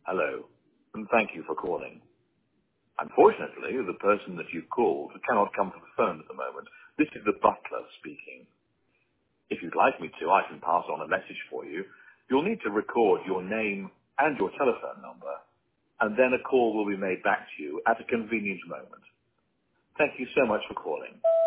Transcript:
Hello, and thank you for calling. Unfortunately, the person that you've called cannot come to the phone at the moment. This is the butler speaking. If you'd like me to, I can pass on a message for you. You'll need to record your name and your telephone number, and then a call will be made back to you at a convenient moment. Thank you so much for calling.